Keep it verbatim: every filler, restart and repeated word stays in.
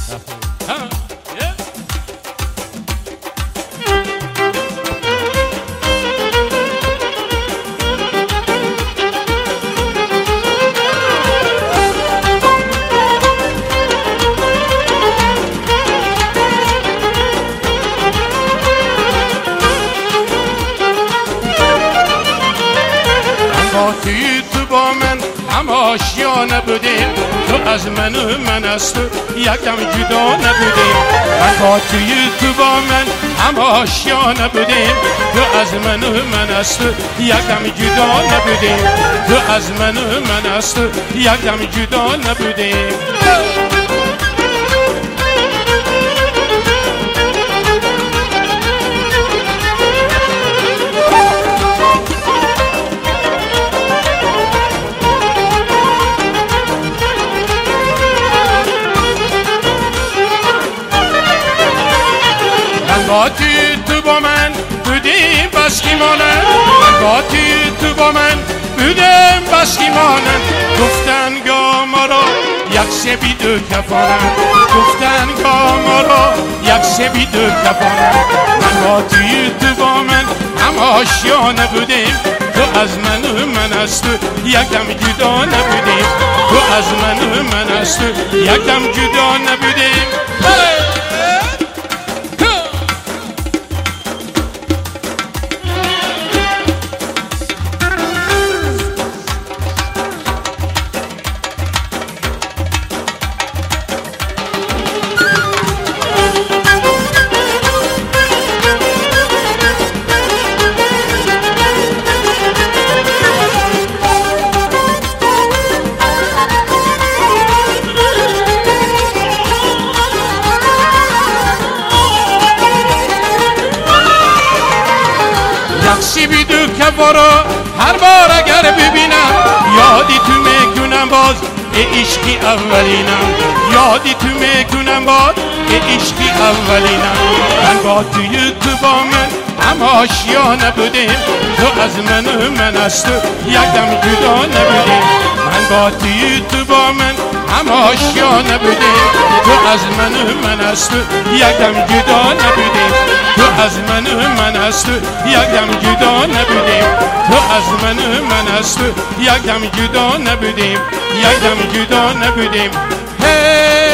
توی تو با من هم آشیانه بودیم، تو از من و من از تو یکم جدا نبودیم. من با توی تو با من هم آشیانه بودیم، تو از من و من از تو یکم جدا نبودیم. تو از من و من از تو یکم جدا نبودیم. با توی تو با من بودیم بس کی مانند، من با توی تو با من بودیم بس کی مانند. گفتن گاه ما را یک سبی دو کفانند، گفتن گاه ما را یک سبی دو کفانند. من با توی تو با من هم آشیانه بودیم، تو از من و من از تو یکم جدا نبودیم. تو از من و من از تو یکم جدا نبودیم. سیبی دو کفارا هر بار اگر ببینم، یادی تو میکنم باز ای عشقی اولینم. یادی تو میکنم باز ای عشقی اولینم. من با توی تو با من هم آشیانه بودیم، تو از من و من از تو یکم جدا نبودیم. من با توی تو با من هم آشیانه بودیم، تو از من و من از تو یکم جدا نبودیم. تو از من و من از تو یکم جدا نبودیم. تو از من و من از تو یکم جدا نبودیم. یکم جدا نبودیم.